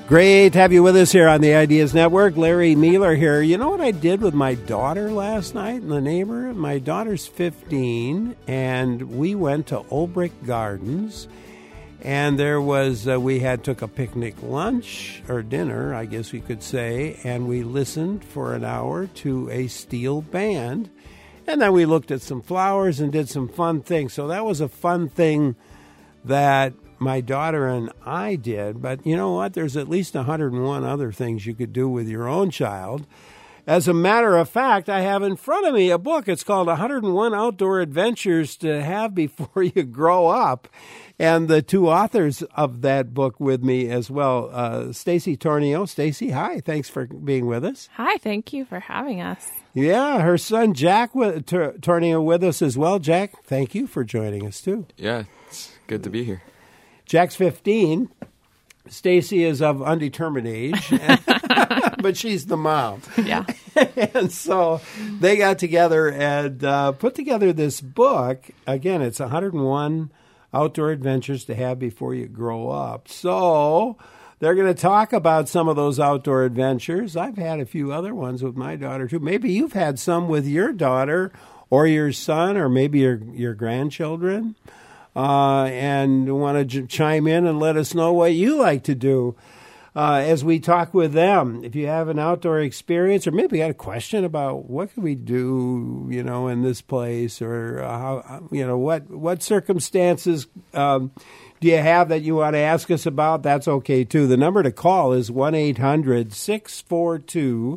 Great to have you with us here on the Ideas Network. Larry Mueller here. You know what I did with my daughter last night in the neighborhood? My daughter's 15, and we went to Olbrich Gardens, and there was, took a picnic lunch, or dinner, I guess we could say, and we listened for an hour to a steel band, and then we looked at some flowers and did some fun things. So that was a fun thing that my daughter and I did, but you know what? There's at least 101 other things you could do with your own child. As a matter of fact, I have in front of me a book. It's called 101 Outdoor Adventures to Have Before You Grow Up. And the two authors of that book with me as well, Stacy Tornio. Stacy, hi. Thanks for being with us. Hi. Thank you for having us. Yeah, her son Jack Tornio with us as well. Jack, thank you for joining us too. Yeah, it's good to be here. Jack's 15. Stacy is of undetermined age, but she's the mom. Yeah. And so they got together and put together this book. Again, it's 101 Outdoor Adventures to Have Before You Grow Up. So they're going to talk about some of those outdoor adventures. I've had a few other ones with my daughter, too. Maybe you've had some with your daughter or your son or maybe your grandchildren. And want to chime in and let us know what you like to do as we talk with them. If you have an outdoor experience or maybe got a question about what can we do, in this place or how, what circumstances do you have that you want to ask us about, that's okay, too. The number to call is 1-800-642-1234,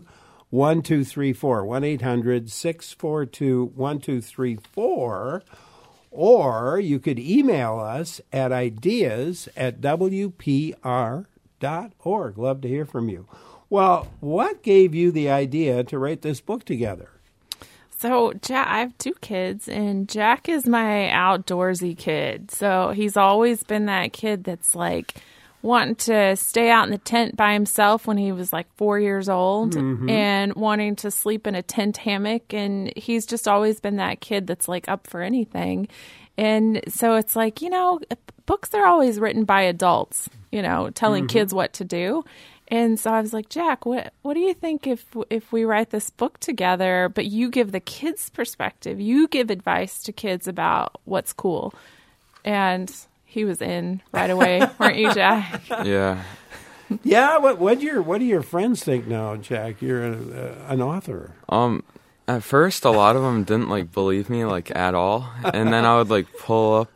1-800-642-1234. Or you could email us at ideas@wpr.org. Love to hear from you. Well, what gave you the idea to write this book together? So, I have two kids, and Jack is my outdoorsy kid. So he's always been that kid that's like wanting to stay out in the tent by himself when he was like 4 years old and wanting to sleep in a tent hammock. And he's just always been that kid that's like up for anything. And so it's like, books are always written by adults, telling kids what to do. And so I was like, Jack, what do you think if we write this book together, but you give the kids' perspective, you give advice to kids about what's cool? And he was in right away, weren't you, Jack? Yeah. Yeah. What do your friends think now, Jack? You're an author. At first, a lot of them didn't believe me at all, and then I would pull up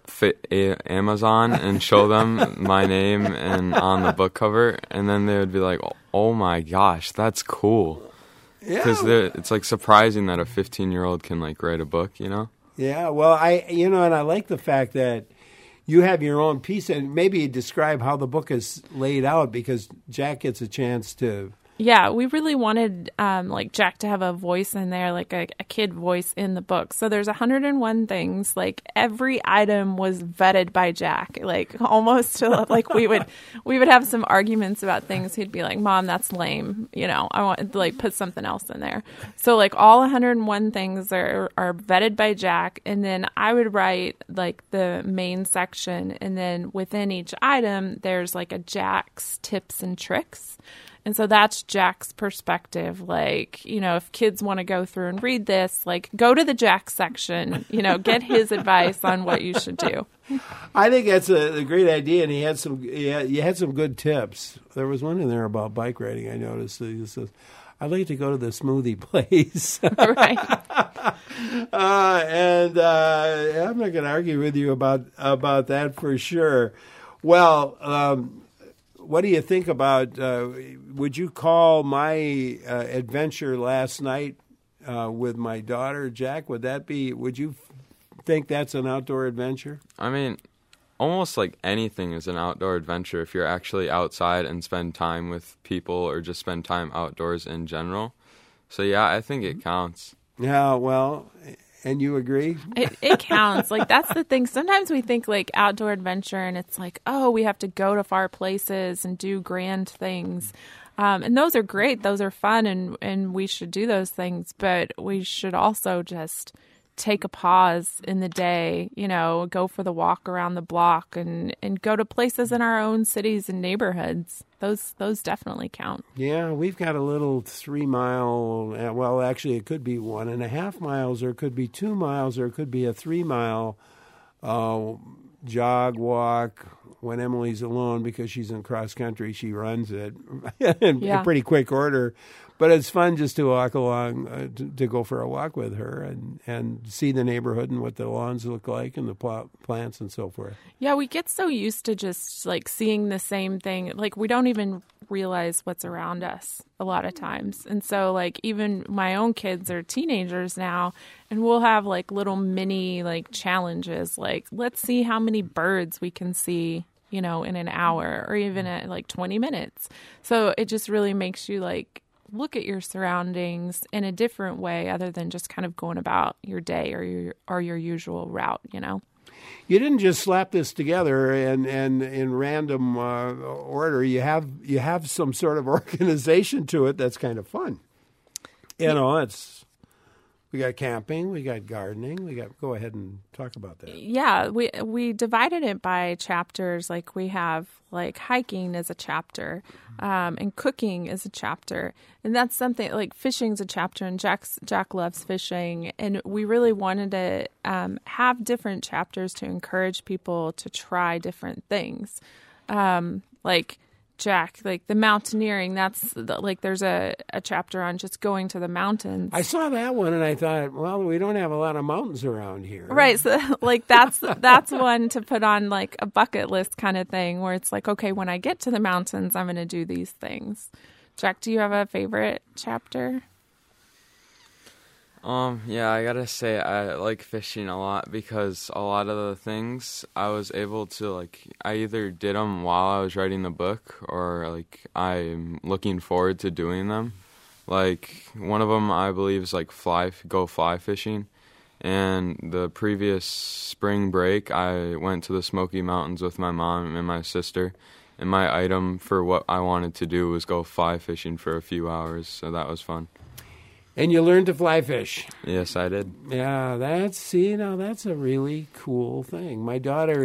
Amazon and show them my name and on the book cover, and then they would be like, "Oh my gosh, that's cool!" Because it's surprising that a 15-year-old can write a book, Yeah. Well, and I like the fact that you have your own piece, and maybe describe how the book is laid out because Jack gets a chance to. Yeah, we really wanted Jack to have a voice in there, a kid voice in the book. So there's 101 things. Every item was vetted by Jack. Almost to we would have some arguments about things. He'd be like, "Mom, that's lame. I want to put something else in there." So all 101 things are vetted by Jack, and then I would write the main section, and then within each item there's a Jack's tips and tricks. And so that's Jack's perspective. If kids want to go through and read this, go to the Jack section, get his advice on what you should do. I think that's a great idea, and you had some good tips. There was one in there about bike riding, I noticed. He says, I'd like to go to the smoothie place. Right. I'm not going to argue with you about that for sure. Well, what do you think about, would you call my adventure last night with my daughter, Jack, would you think that's an outdoor adventure? I mean, almost anything is an outdoor adventure if you're actually outside and spend time with people or just spend time outdoors in general. So, yeah, I think it counts. Yeah, well, and you agree? It counts. That's the thing. Sometimes we think outdoor adventure and it's we have to go to far places and do grand things. And those are great. Those are fun and we should do those things. But we should also just take a pause in the day, go for the walk around the block and go to places in our own cities and neighborhoods. Those definitely count. Yeah, we've got a little 3 mile, well, actually it could be 1.5 miles, or it could be 2 miles, or it could be a 3 mile jog, walk. When Emily's alone, because she's in cross country, she runs it in pretty quick order. But it's fun just to walk along, to go for a walk with her and see the neighborhood and what the lawns look like and the plants and so forth. Yeah, we get so used to just like seeing the same thing. Like we don't even realize what's around us a lot of times. And so like even my own kids are teenagers now, and we'll have like little mini like challenges, like let's see how many birds we can see, in an hour or even at like 20 minutes. So it just really makes you like look at your surroundings in a different way other than just kind of going about your day or your usual route, You didn't just slap this together and in random order. You have some sort of organization to it that's kind of fun. We got camping, we got gardening, go ahead and talk about that. Yeah, we divided it by chapters. Like we have like hiking as a chapter, and cooking is a chapter, and that's something like fishing's a chapter. And Jack loves fishing, and we really wanted to have different chapters to encourage people to try different things, like. Jack, like the mountaineering, there's a chapter on just going to the mountains. I saw that one and I thought, well, we don't have a lot of mountains around here. Right. So like that's one to put on like a bucket list kind of thing where it's like, okay, when I get to the mountains, I'm going to do these things. Jack, do you have a favorite chapter? Yeah, I gotta say I like fishing a lot because a lot of the things I was able to I either did them while I was writing the book or I'm looking forward to doing them. Like one of them I believe is go fly fishing, and the previous spring break I went to the Smoky Mountains with my mom and my sister, and my item for what I wanted to do was go fly fishing for a few hours, so that was fun. And you learned to fly fish. Yes, I did. Yeah, that's a really cool thing. My daughter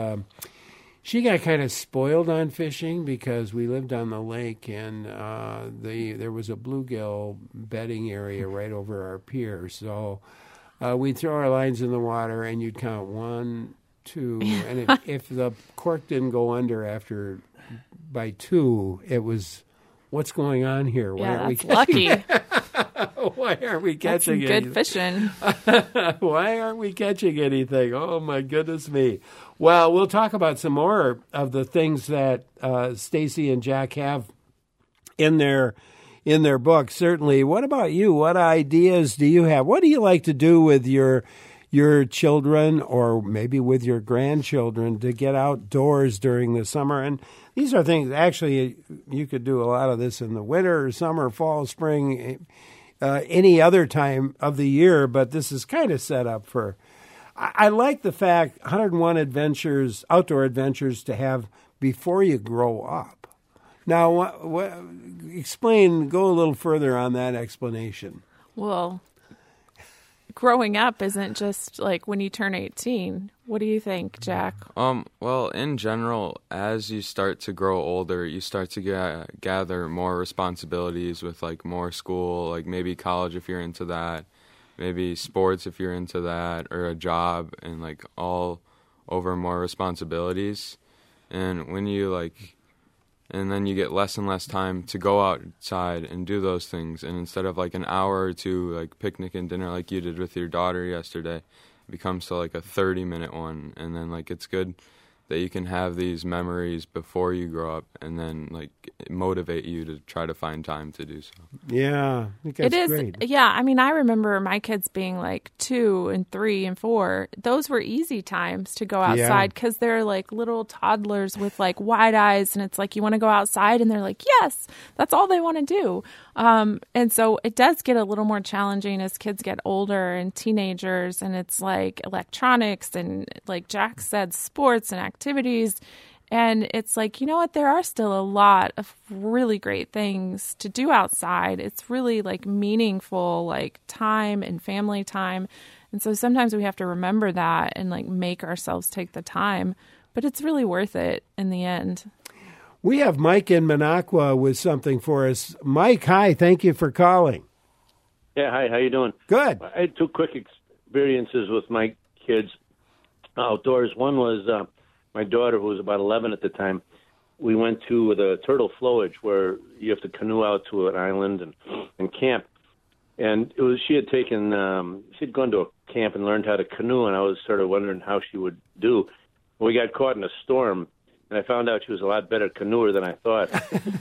she got kind of spoiled on fishing because we lived on the lake, and there was a bluegill bedding area right over our pier. So we'd throw our lines in the water, and you'd count 1, 2, and if the cork didn't go under by 2, it was, what's going on here? Why aren't we lucky. Why aren't we catching anything? Good fishing. Why aren't we catching anything? Oh, my goodness me. Well, we'll talk about some more of the things that Stacy and Jack have in their book, certainly. What about you? What ideas do you have? What do you like to do with your children or maybe with your grandchildren to get outdoors during the summer? And these are things, actually, you could do a lot of this in the winter, summer, fall, spring, any other time of the year, but this is kind of set up for, I like the fact 101 outdoor adventures to have before you grow up. Now, go a little further on that explanation. Well, growing up isn't just like when you turn 18. What do you think, Jack? Well, in general, as you start to grow older, you start to gather more responsibilities with more school, maybe college if you're into that, maybe sports if you're into that, or a job, and all over more responsibilities. And when you and then you get less and less time to go outside and do those things. And instead of an hour or two picnic and dinner like you did with your daughter yesterday, it becomes to a 30-minute one. And then it's good that you can have these memories before you grow up, and then motivate you to try to find time to do so. Yeah, I think that's great. Yeah, I mean, I remember my kids being 2 and 3 and 4. Those were easy times to go outside because they're little toddlers with wide eyes, and it's you want to go outside, and they're yes, that's all they want to do. And so it does get a little more challenging as kids get older and teenagers, and it's electronics and Jack said, sports and activities. And it's you know what? There are still a lot of really great things to do outside. It's really meaningful, time and family time. And so sometimes we have to remember that and like make ourselves take the time, but it's really worth it in the end. We have Mike in Minocqua with something for us. Mike, hi. Thank you for calling. Yeah, hi. How you doing? Good. I had two quick experiences with my kids outdoors. One was my daughter, who was about 11 at the time. We went to the Turtle Flowage, where you have to canoe out to an island and camp. And it was she had gone to a camp and learned how to canoe, and I was sort of wondering how she would do. We got caught in a storm, and I found out she was a lot better canoeer than I thought.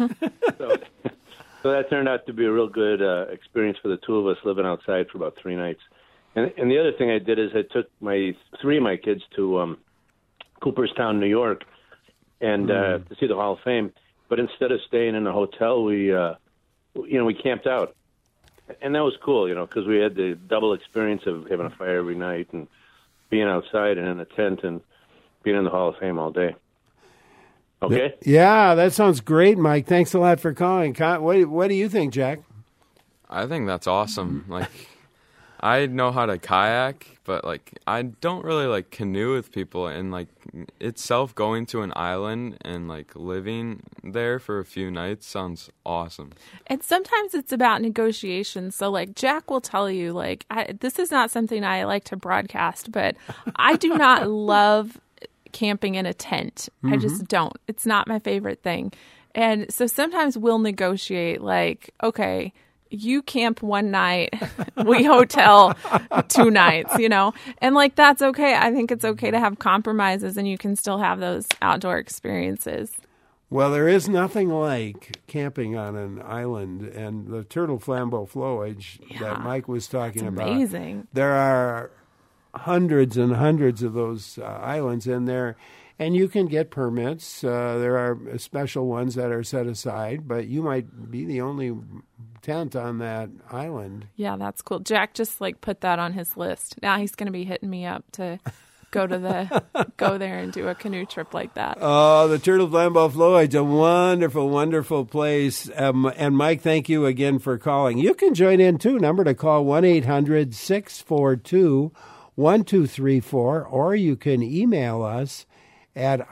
So that turned out to be a real good experience for the two of us living outside for about 3 nights. And the other thing I did is I took three of my kids to Cooperstown, New York, and to see the Hall of Fame. But instead of staying in a hotel, we camped out, and that was cool, because we had the double experience of having a fire every night and being outside and in a tent and being in the Hall of Fame all day. Okay. Yeah, that sounds great, Mike. Thanks a lot for calling. What do you think, Jack? I think that's awesome. Like, I know how to kayak, but like I don't really like canoe with people, and like itself going to an island and like living there for a few nights sounds awesome. And sometimes it's about negotiation. So like Jack will tell you, like, this is not something I like to broadcast, but I do not love camping in a tent. I just don't. It's not my favorite thing. And so sometimes we'll negotiate, like, okay, you camp one night, we hotel 2 nights, and like that's okay. I think it's okay to have compromises, and you can still have those outdoor experiences. Well, there is nothing like camping on an island, and the Turtle Flambeau Flowage that Mike was talking about. Amazing. There are hundreds and hundreds of those islands in there, and you can get permits. There are special ones that are set aside, but you might be the only tent on that island. Yeah, that's cool. Jack just like put that on his list. Now he's going to be hitting me up to go there and do a canoe trip like that. Oh, the Turtle Flambeau Flowage, a wonderful, wonderful place. And Mike, thank you again for calling. You can join in too. Number to call 1-800-642-1234, or you can email us at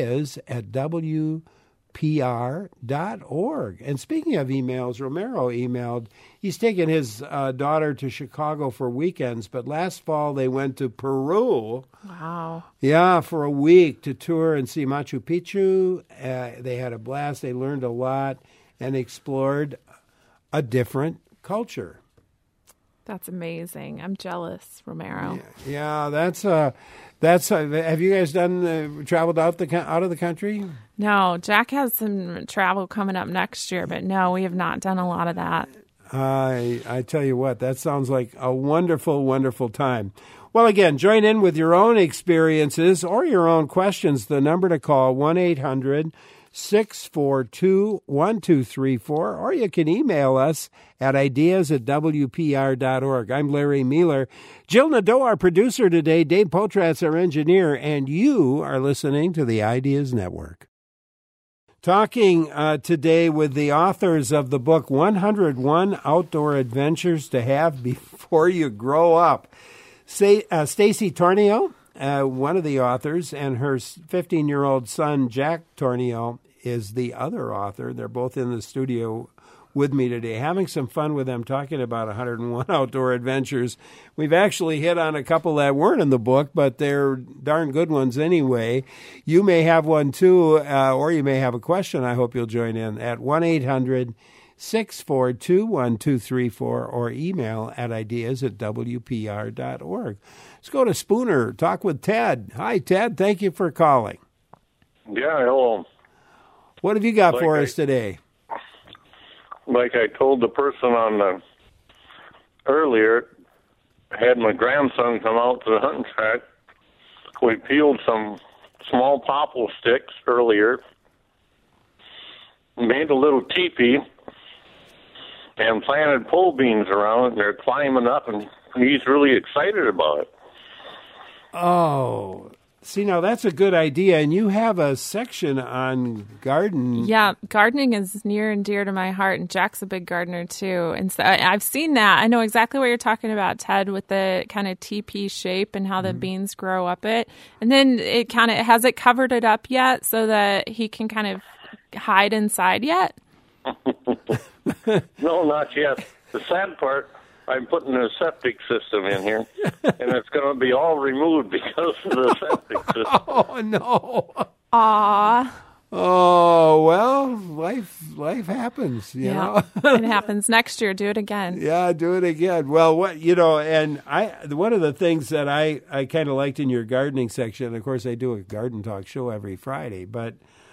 ideas@wpr.org. And speaking of emails, Romero emailed, he's taken his daughter to Chicago for weekends, but last fall they went to Peru. Wow. Yeah, for a week to tour and see Machu Picchu. They had a blast. They learned a lot and explored a different culture. That's amazing. I'm jealous, Romero. Yeah, that's. Have you guys traveled out of the country? No, Jack has some travel coming up next year, but no, we have not done a lot of that. I tell you what, that sounds like a wonderful, wonderful time. Well, again, join in with your own experiences or your own questions. The number to call, 1-800-642-1234, or you can email us at ideas@wpr.org. I'm Larry Mueller. Jill Nadeau, our producer today, Dave Potratz, our engineer, and you are listening to the Ideas Network. Talking today with the authors of the book 101 Outdoor Adventures to Have Before You Grow Up. Stacy Tornio, one of the authors, and her 15-year-old son, Jack Tornio, is the other author. They're both in the studio with me today, having some fun with them, talking about 101 outdoor adventures. We've actually hit on a couple that weren't in the book, but they're darn good ones anyway. You may have one too, or you may have a question. I hope you'll join in at 1-800-642-1234 or email at ideas@wpr.org. Let's go to Spooner, talk with Ted. Hi, Ted. Thank you for calling. Yeah, hello. What have you got for us today? Like I told the person on earlier, I had my grandson come out to the hunting track. We peeled some small popple sticks earlier, made a little teepee, and planted pole beans around it, and they're climbing up, and he's really excited about it. Oh, See, now that's a good idea, and you have a section on garden. Yeah, gardening is near and dear to my heart, and Jack's a big gardener too. And so I've seen that. I know exactly what you're talking about, Ted, with the kind of TP shape and how the beans grow up it. And then it kind of, has it covered it up yet so that he can kind of hide inside yet? No, not yet. The sad part, I'm putting a septic system in here, and it's going to be all removed because of the septic system. Oh, no. Aw. Oh, well, life happens, you know. It happens next year. Do it again. Yeah, do it again. Well, and one of the things that I kind of liked in your gardening section, of course, I do a garden talk show every Friday, but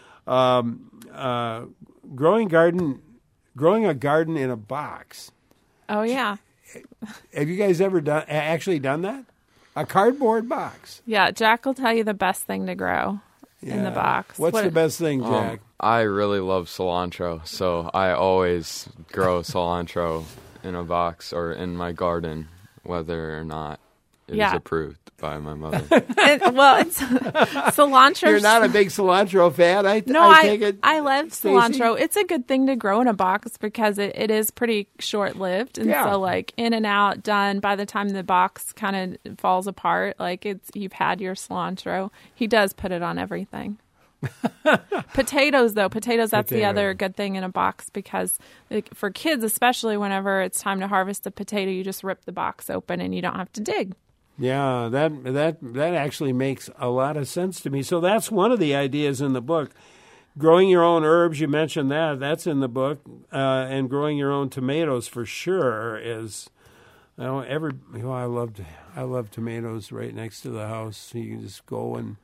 growing a garden in a box. Oh, yeah. Have you guys ever actually done that? A cardboard box. Yeah, Jack will tell you the best thing to grow in the box. What's the best thing, Jack? I really love cilantro, so I always grow cilantro in a box or in my garden, whether or not it is approved by my mother. It's cilantro. You're not a big cilantro fan? I take it. I love cilantro. It's a good thing to grow in a box because it is pretty short-lived. And so, like, in and out, done. By the time the box kind of falls apart, like, you've had your cilantro. He does put it on everything. Potatoes, that's the other good thing in a box because for kids, especially whenever it's time to harvest a potato, you just rip the box open and you don't have to dig. Yeah, that actually makes a lot of sense to me. So that's one of the ideas in the book. Growing your own herbs, you mentioned that's in the book, and growing your own tomatoes for sure is. I love tomatoes right next to the house. You can just go and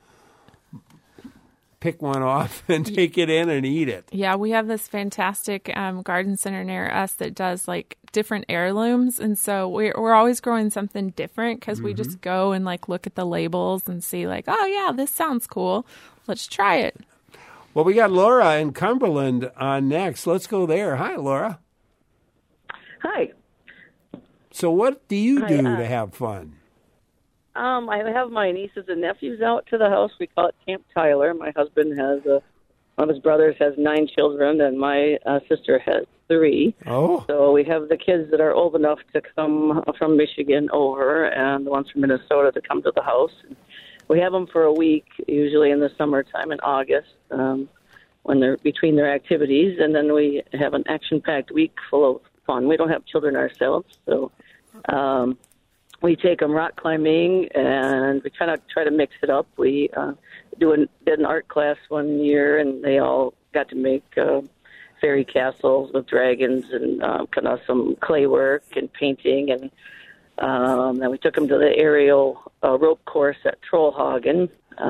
pick one off and take it in and eat it. Yeah, we have this fantastic garden center near us that does like different heirlooms, and so we're always growing something different because we just go and like look at the labels and see like, oh yeah, this sounds cool. Let's try it. Well, we got Laura in Cumberland on next. Let's go there. Hi, Laura. Hi. So what do you do to have fun? I have my nieces and nephews out to the house. We call it Camp Tyler. My husband has one of his brothers has 9 children, and my sister has 3. Oh. So we have the kids that are old enough to come from Michigan over, and the ones from Minnesota to come to the house. We have them for a week, usually in the summertime in August, when they're between their activities, and then we have an action-packed week full of fun. We don't have children ourselves, so we take them rock climbing, and we kind of try to mix it up. We did an art class one year, and they all got to make fairy castles with dragons and kind of some clay work and painting. And then we took them to the aerial rope course at Trollhagen.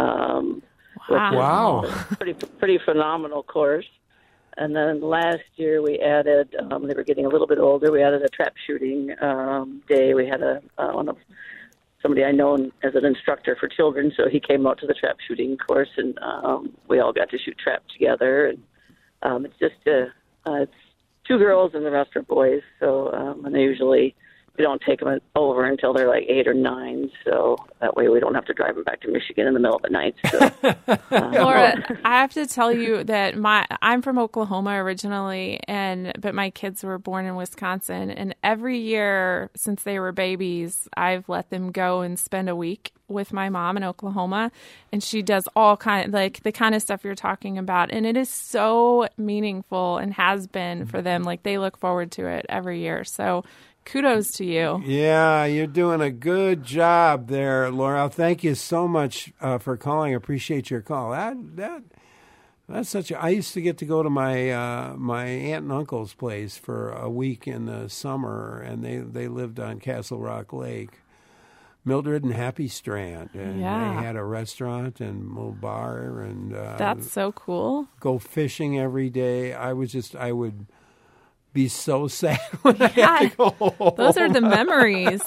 Wow. Pretty phenomenal course. And then last year we added, they were getting a little bit older, we added a trap shooting day. We had somebody I know as an instructor for children, so he came out to the trap shooting course, and we all got to shoot trap together. And it's just it's 2 girls and the rest are boys, so and they usually we don't take them over until they're like 8 or 9, so that way we don't have to drive them back to Michigan in the middle of the night. So, Laura, I have to tell you that I'm from Oklahoma originally, but my kids were born in Wisconsin, and every year since they were babies, I've let them go and spend a week with my mom in Oklahoma, and she does all like the kind of stuff you're talking about, and it is so meaningful and has been for them. Like they look forward to it every year. So kudos to you. Yeah, you're doing a good job there, Laura. Thank you so much for calling. I appreciate your call. That's I used to get to go to my my aunt and uncle's place for a week in the summer, and they lived on Castle Rock Lake. Mildred and Happy Strand, and they had a restaurant and a little bar, and that's so cool. Go fishing every day. I would be so sad when I had to go home. Those are the memories.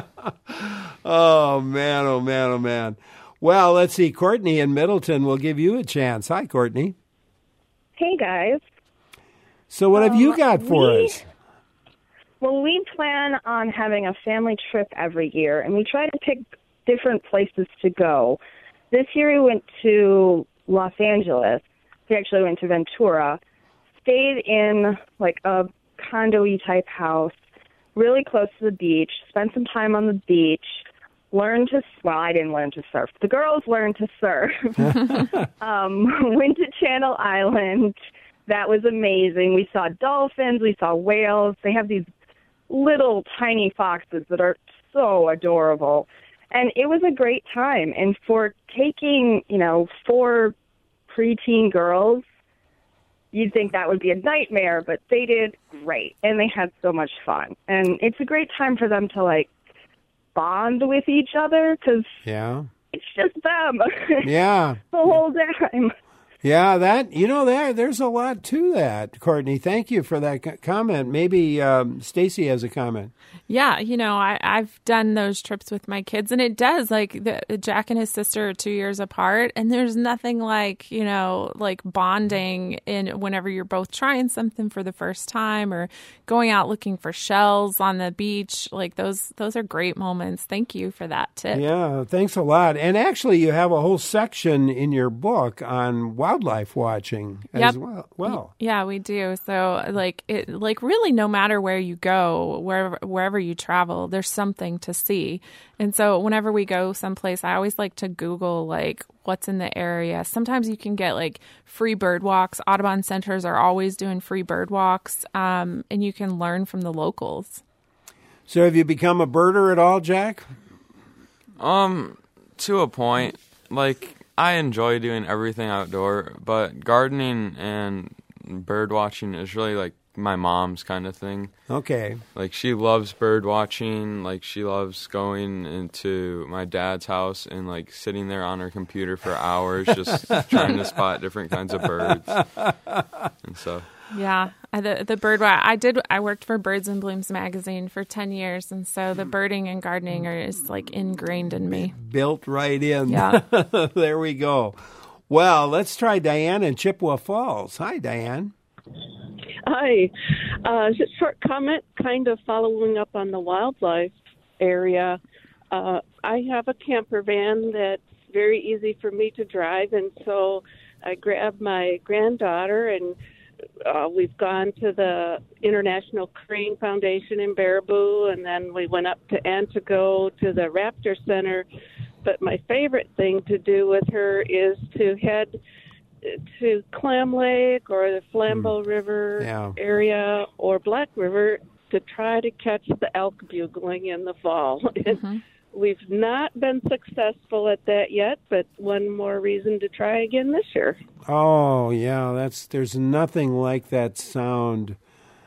Oh man, oh man, oh man. Well, let's see. Courtney in Middleton will give you a chance. Hi, Courtney. Hey guys. So what have you got for us? Well, we plan on having a family trip every year, and we try to pick different places to go. This year we went to Los Angeles. We actually went to Ventura, stayed in like a condo-y type house, really close to the beach, spent some time on the beach, learned to, well, I didn't learn to surf. The girls learned to surf. Went to Channel Island. That was amazing. We saw dolphins. We saw whales. They have these little tiny foxes that are so adorable. And it was a great time. And for taking, 4 preteen girls, you'd think that would be a nightmare, but they did great. And they had so much fun. And it's a great time for them to, bond with each other because it's just them. Yeah. The whole time. Yeah, there's a lot to that, Courtney. Thank you for that comment. Maybe Stacy has a comment. Yeah, I've done those trips with my kids, and it does, Jack and his sister are 2 years apart, and there's nothing like bonding whenever you're both trying something for the first time or going out looking for shells on the beach. Those are great moments. Thank you for that tip. Yeah, thanks a lot. And actually, you have a whole section in your book on wildlife watching as well. Yeah, we do. So really no matter where you go, wherever you travel, there's something to see. And so whenever we go someplace, I always like to Google what's in the area. Sometimes you can get free bird walks. Audubon centers are always doing free bird walks, and you can learn from the locals. So have you become a birder at all, Jack? To a point. I enjoy doing everything outdoor, but gardening and bird watching is really my mom's kind of thing. Okay. She loves bird watching. She loves going into my dad's house and sitting there on her computer for hours just trying to spot different kinds of birds and stuff. Yeah, the bird I worked for Birds and Blooms magazine for 10 years, and so the birding and gardening is ingrained in me. Built right in. Yeah. There we go. Well, let's try Diane in Chippewa Falls. Hi, Diane. Hi. Just a short comment, kind of following up on the wildlife area. I have a camper van that's very easy for me to drive, and so I grabbed my granddaughter, and we've gone to the International Crane Foundation in Baraboo, and then we went up to Antigo to the Raptor Center. But my favorite thing to do with her is to head to Clam Lake or the Flambeau River area or Black River to try to catch the elk bugling in the fall. Mm-hmm. We've not been successful at that yet, but one more reason to try again this year. Oh, yeah, there's nothing like that sound,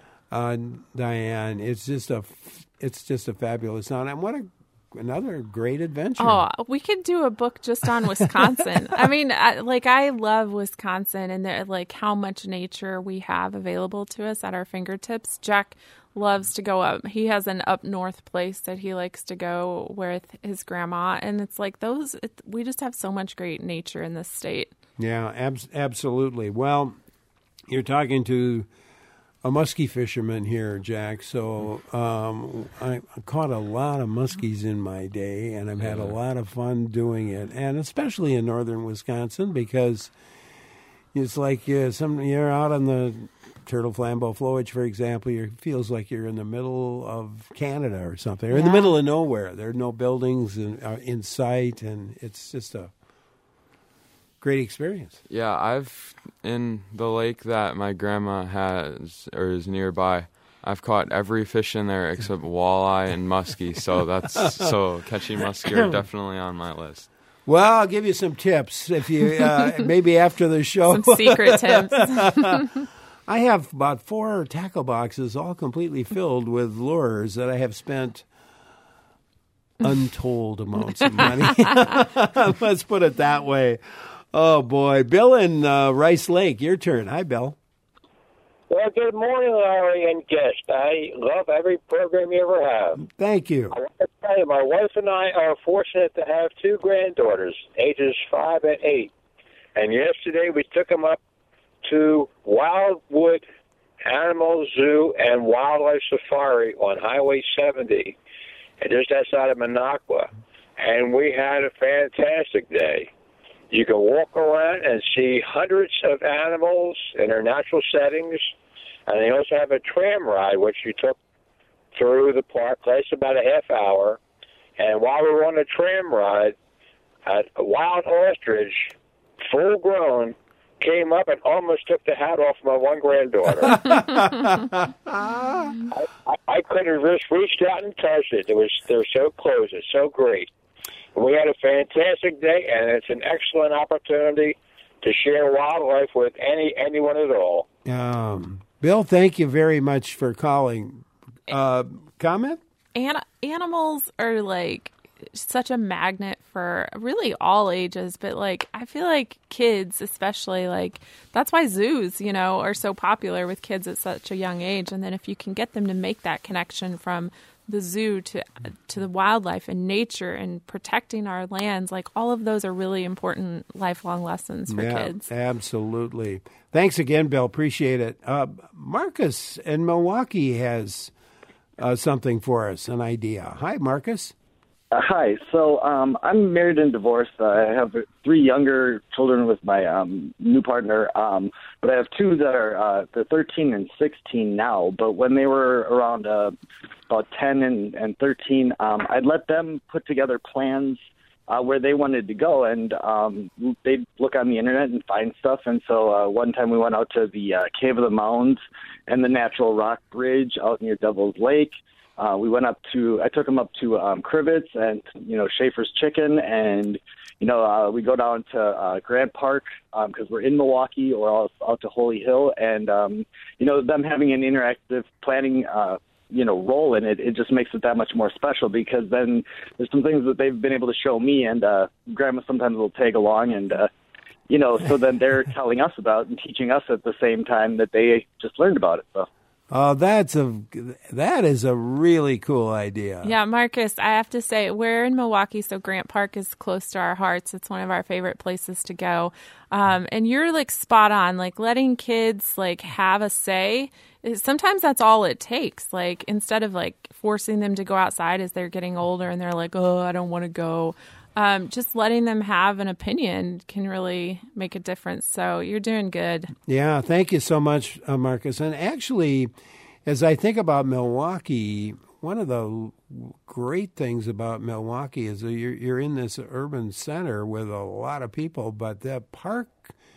Diane. It's just a fabulous sound. And another great adventure. Oh, we could do a book just on Wisconsin. I mean, I love Wisconsin and how much nature we have available to us at our fingertips. Jack loves to go up. He has an up north place that he likes to go with his grandma, and it's we just have so much great nature in this state. Yeah, absolutely. Well, you're talking to a muskie fisherman here, Jack. So I caught a lot of muskies in my day, and I've had a lot of fun doing it, and especially in northern Wisconsin because it's you're out on the Turtle Flambeau flowage, for example. It feels like you're in the middle of Canada or something, or in the middle of nowhere. There are no buildings in sight, and it's just a great experience. Yeah, I've in the lake that my grandma has or is nearby, I've caught every fish in there except walleye and muskie. So catching muskie are definitely on my list. Well, I'll give you some tips if you maybe after the show. Some secret tips. I have about 4 tackle boxes all completely filled with lures that I have spent untold amounts of money. Let's put it that way. Oh, boy. Bill in Rice Lake, your turn. Hi, Bill. Well, good morning, Larry and guest. I love every program you ever have. Thank you. I want to tell you, my wife and I are fortunate to have 2 granddaughters, ages 5 and 8. And yesterday we took them up to Wildwood Animal Zoo and Wildlife Safari on Highway 70, just outside of Minocqua. And we had a fantastic day. You can walk around and see hundreds of animals in their natural settings. And they also have a tram ride, which you took through the park, lasts about a half hour. And while we were on the tram ride, a wild ostrich, full grown, came up and almost took the hat off my one granddaughter. I could have just reached out and touched it. They're so close. It's so great. We had a fantastic day, and it's an excellent opportunity to share wildlife with anyone at all. Bill, thank you very much for calling. Comment? Animals are like such a magnet for really all ages, but like I feel like kids especially, like that's why zoos, you know, are so popular with kids at such a young age. And then if you can get them to make that connection from the zoo to the wildlife and nature and protecting our lands, like all of those are really important lifelong lessons for kids. Absolutely. Thanks again, Bill. Appreciate it. Marcus in Milwaukee has something for us, an idea. Hi, Marcus. Hi. So I'm married and divorced. I have 3 younger children with my new partner, but I have 2 that are they're 13 and 16 now. But when they were around about 10 and 13, I'd let them put together plans where they wanted to go, and they'd look on the internet and find stuff. And so one time we went out to the Cave of the Mounds and the Natural Rock Bridge out near Devil's Lake. We went up to, I took them up to Crivets and, Schaefer's Chicken. And, we go down to Grant Park because we're in Milwaukee, or out to Holy Hill. And, them having an interactive planning, role in it, it just makes it that much more special, because then there's some things that they've been able to show me, and Grandma sometimes will tag along, and, so then they're telling us about and teaching us at the same time that they just learned about it. So. Oh, that is a really cool idea. Yeah, Marcus, I have to say, we're in Milwaukee, so Grant Park is close to our hearts. It's one of our favorite places to go. And you're like spot on, like letting kids like have a say. Sometimes that's all it takes. Like instead of like forcing them to go outside as they're getting older and they're like, oh, I don't want to go. Just letting them have an opinion can really make a difference. So you're doing good. Yeah, thank you so much, Marcus. And actually, as I think about Milwaukee, one of the great things about Milwaukee is that you're in this urban center with a lot of people, but the park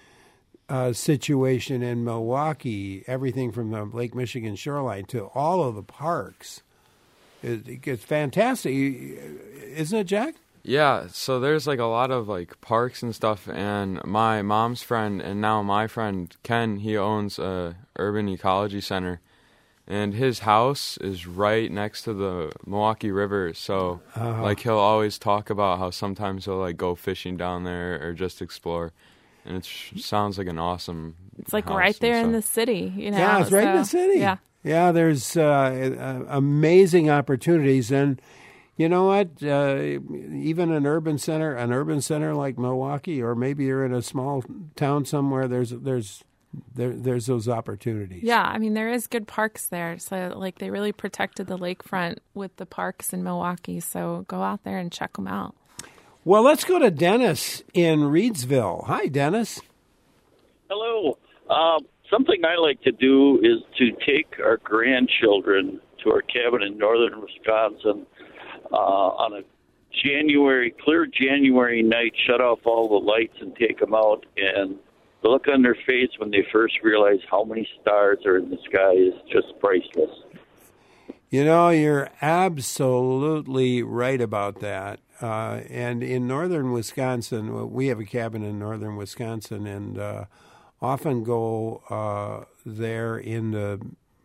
situation in Milwaukee, everything from the Lake Michigan shoreline to all of the parks, it's fantastic. Isn't it, Jack? Yeah, so there's like a lot of like parks and stuff, and my mom's friend and now my friend Ken, he owns a urban ecology center, and his house is right next to the Milwaukee River, so like he'll always talk about how sometimes he'll like go fishing down there or just explore, and it sounds like an awesome It's like right there in the city, Yeah, it's right in the city. Yeah, there's amazing opportunities. And you know what? Even an urban center like Milwaukee, or maybe you're in a small town somewhere, there's those opportunities. Yeah, I mean, there is good parks there. So, like, they really protected the lakefront with the parks in Milwaukee. So go out there and check them out. Well, let's go to Dennis in Reedsville. Hi, Dennis. Hello. Something I like to do is to take our grandchildren to our cabin in northern Wisconsin on a clear January night, shut off all the lights and take them out, and the look on their face when they first realize how many stars are in the sky is just priceless. You know, you're absolutely right about that. And in northern Wisconsin, we have a cabin in northern Wisconsin, and often go there in the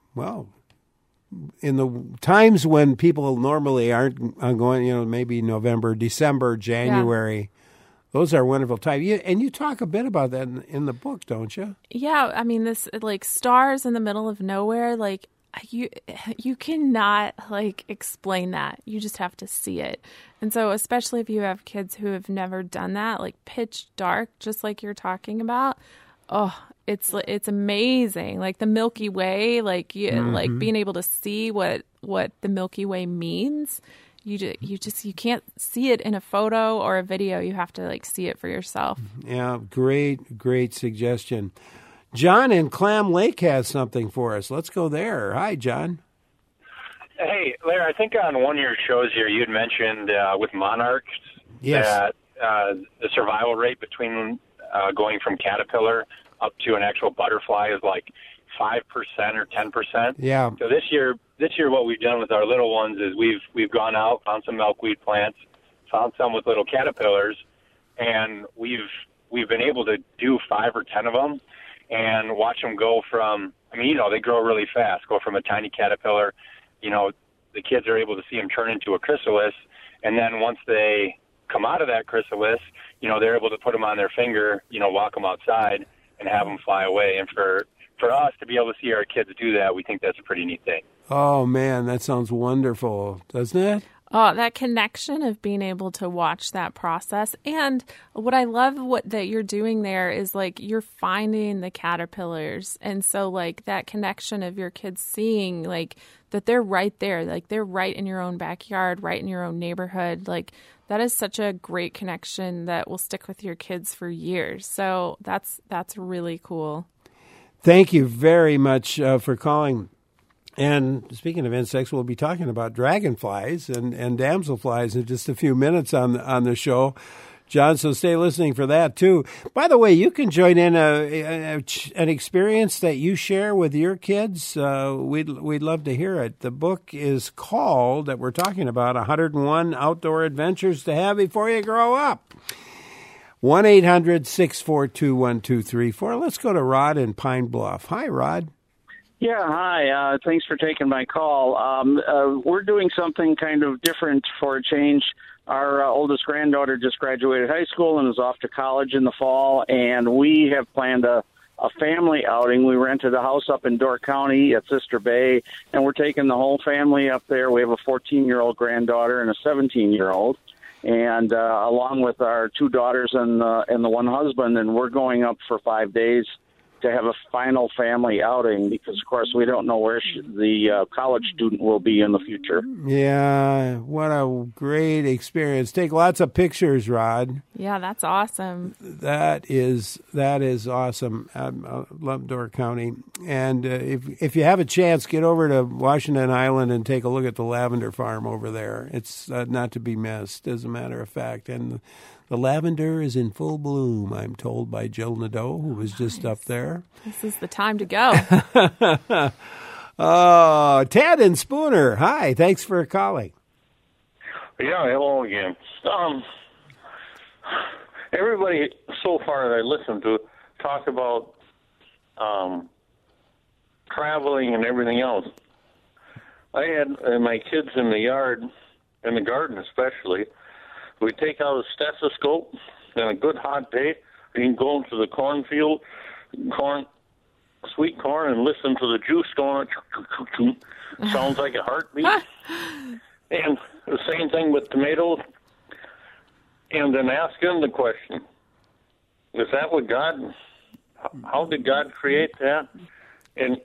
times when people normally aren't going, maybe November, December, January. Yeah. Those are wonderful times. And you talk a bit about that in the book, don't you? Yeah. I mean, this like stars in the middle of nowhere, like you cannot like explain that. You just have to see it. And so especially if you have kids who have never done that, like pitch dark, just like you're talking about, it's amazing. Like the Milky Way, like like being able to see what the Milky Way means you can't see it in a photo or a video. You have to like see it for yourself. Yeah, great suggestion. John in Clam Lake has something for us. Let's go there. Hi, John. Hey, Larry, I think on one of your shows here you had mentioned with monarchs that the survival rate between going from caterpillar up to an actual butterfly is like 5% or 10%. Yeah. So this year what we've done with our little ones is we've gone out, found some milkweed plants, found some with little caterpillars, and we've been able to do 5 or 10 of them and watch them go from, I mean, they grow really fast, go from a tiny caterpillar, the kids are able to see them turn into a chrysalis, and then once they come out of that chrysalis, they're able to put them on their finger, walk them outside and have them fly away. And for us to be able to see our kids do that, we think that's a pretty neat thing. Oh, man, that sounds wonderful, doesn't it? Oh, that connection of being able to watch that process. And what I love that you're doing there is like you're finding the caterpillars. And so like that connection of your kids seeing like that they're right there, like they're right in your own backyard, right in your own neighborhood. Like that is such a great connection that will stick with your kids for years. So that's really cool. Thank you very much for calling. And speaking of insects, we'll be talking about dragonflies and damselflies in just a few minutes on the show, John. So stay listening for that too. By the way, you can join in an experience that you share with your kids. We'd love to hear it. The book is called that we're talking about 101 Outdoor Adventures to Have Before You Grow Up. 1-800-642-1234. Let's go to Rod in Pine Bluff. Hi, Rod. Yeah, hi. Thanks for taking my call. We're doing something kind of different for a change. Our oldest granddaughter just graduated high school and is off to college in the fall, and we have planned a family outing. We rented a house up in Door County at Sister Bay, and we're taking the whole family up there. We have a 14-year-old granddaughter and a 17-year-old, and along with our 2 daughters and the one husband, and we're going up for 5 days to have a final family outing because, of course, we don't know where the college student will be in the future. Yeah, what a great experience. Take lots of pictures, Rod. Yeah, that's awesome. That is awesome. I love Door County. And if you have a chance, get over to Washington Island and take a look at the lavender farm over there. It's not to be missed, as a matter of fact. And the lavender is in full bloom, I'm told by Jill Nadeau, who was just up there. This is the time to go. Oh, Ted and Spooner. Hi, thanks for calling. Yeah, hello again. Everybody so far that I listened to talk about traveling and everything else. I had my kids in the yard, in the garden especially. We take out a stethoscope and a good hot day. You can go into the cornfield, sweet corn, and listen to the juice going. Sounds like a heartbeat. And the same thing with tomatoes. And then ask them the question: is that what God? How did God create that? And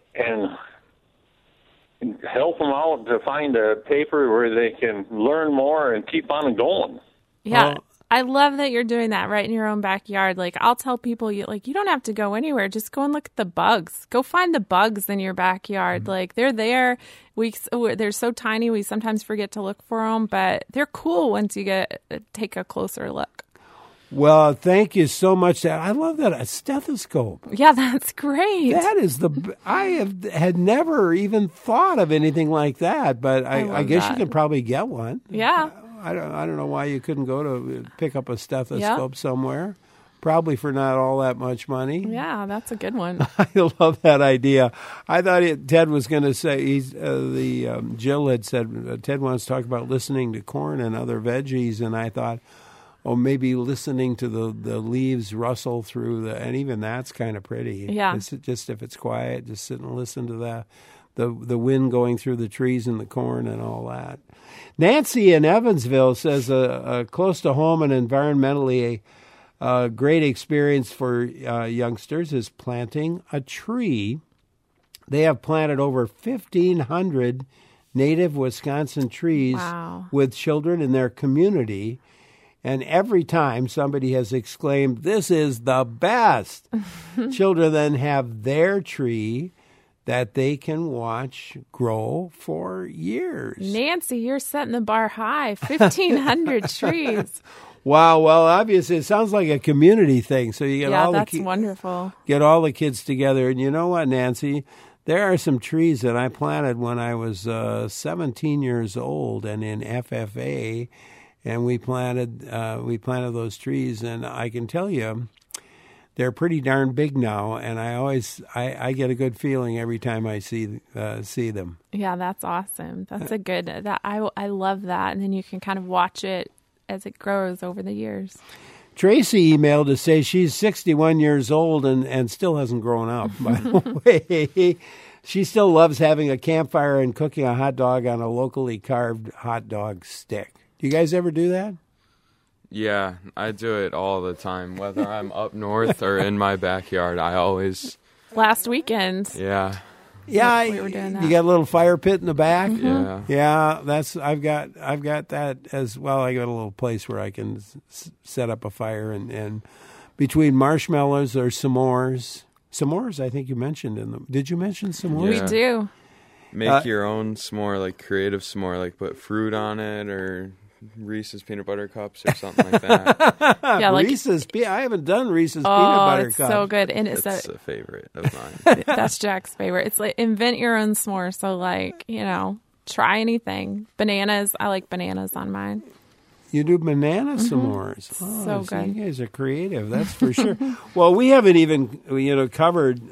help them out to find a paper where they can learn more and keep on going. Yeah, I love that you're doing that right in your own backyard. Like, I'll tell people, you don't have to go anywhere. Just go and look at the bugs. Go find the bugs in your backyard. Like, they're there. They're so tiny, we sometimes forget to look for them, but they're cool once you take a closer look. Well, thank you so much. I love that, a stethoscope. Yeah, that's great. That is had never even thought of anything like that, but I guess you could probably get one. Yeah. I don't know why you couldn't go to pick up a stethoscope somewhere. Probably for not all that much money. Yeah, that's a good one. I love that idea. I thought Ted was going to say, Jill had said, Ted wants to talk about listening to corn and other veggies, and I thought, maybe listening to the leaves rustle through and even that's kind of pretty. Yeah. It's just if it's quiet, just sit and listen to the wind going through the trees and the corn and all that. Nancy in Evansville says close to home and environmentally a great experience for youngsters is planting a tree. They have planted over 1,500 native Wisconsin trees with children in their community. And every time somebody has exclaimed, "This is the best," children then have their tree that they can watch grow for years. Nancy, you're setting the bar high. 1,500 trees. Wow. Well, obviously, it sounds like a community thing. So you get that's wonderful. Get all the kids together. And you know what, Nancy? There are some trees that I planted when I was 17 years old and in FFA. And we planted those trees, and I can tell you, they're pretty darn big now. And I get a good feeling every time I see them. Yeah, that's awesome. That's a good. I love that, and then you can kind of watch it as it grows over the years. Tracy emailed to say she's 61 years old and still hasn't grown up. By the way, she still loves having a campfire and cooking a hot dog on a locally carved hot dog stick. Do you guys ever do that? Yeah, I do it all the time. Whether I'm up north or in my backyard, I always... Last weekend. Yeah. Yeah, we were doing that. You got a little fire pit in the back? Mm-hmm. Yeah. I've got that as well. I got a little place where I can set up a fire and between marshmallows or s'mores. S'mores, I think you mentioned in them. Did you mention s'mores? Yeah. We do. Make your own s'more, like creative s'more, like put fruit on it or Reese's peanut butter cups or something like that. Yeah, like Reese's. I haven't done Reese's peanut butter it's cups. so good, and it's a favorite of mine. That's Jack's favorite. It's like invent your own s'more. So like try anything. Bananas. I like bananas on mine. You do banana s'mores. Oh, so good. You guys are creative. That's for sure. Well, we haven't even covered.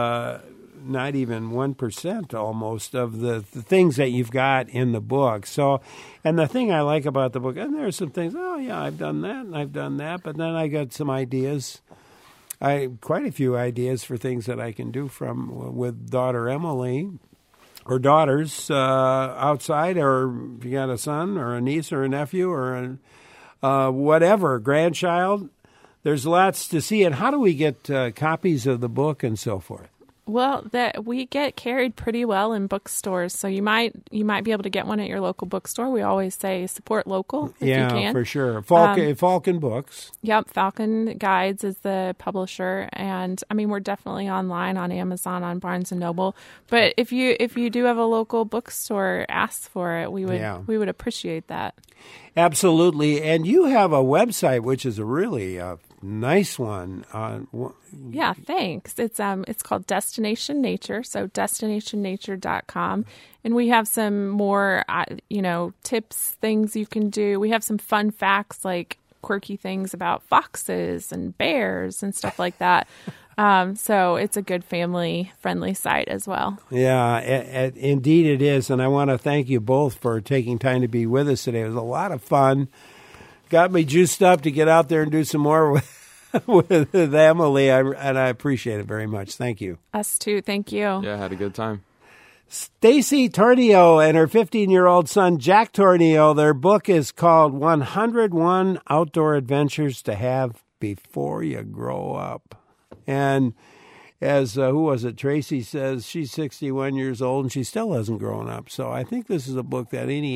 Not even 1% almost of the things that you've got in the book. So, and the thing I like about the book, and there are some things, I've done that and I've done that, but then I got some ideas. Quite a few ideas for things that I can do with daughter Emily or daughters outside, or if you got a son or a niece or a nephew or whatever, grandchild. There's lots to see. And how do we get copies of the book and so forth? Well, that we get carried pretty well in bookstores, so you might be able to get one at your local bookstore. We always say support local if you can. Yeah, for sure. Falcon Books. Yep, Falcon Guides is the publisher, and I mean we're definitely online on Amazon, on Barnes and Noble. But if you do have a local bookstore, ask for it. We would appreciate that. Absolutely, and you have a website which is a really nice one. Yeah, thanks. It's called Destination Nature, so destinationnature.com. And we have some more, tips, things you can do. We have some fun facts, like quirky things about foxes and bears and stuff like that. So it's a good family-friendly site as well. Yeah, indeed it is. And I want to thank you both for taking time to be with us today. It was a lot of fun. Got me juiced up to get out there and do some more with Emily, and I appreciate it very much. Thank you. Us too. Thank you. Yeah, I had a good time. Stacy Tornio and her 15-year-old son, Jack Tornio, their book is called 101 Outdoor Adventures to Have Before You Grow Up. And as, who was it, Tracy says, she's 61 years old and she still hasn't grown up. So I think this is a book that any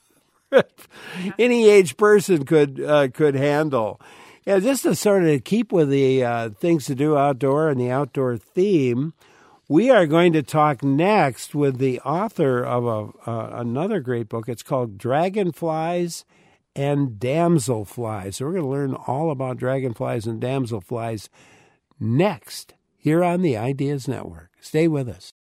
age person could handle. Yeah, just to sort of keep with the things to do outdoor and the outdoor theme, we are going to talk next with the author of another great book. It's called Dragonflies and Damselflies. So we're going to learn all about dragonflies and damselflies next here on the Ideas Network. Stay with us.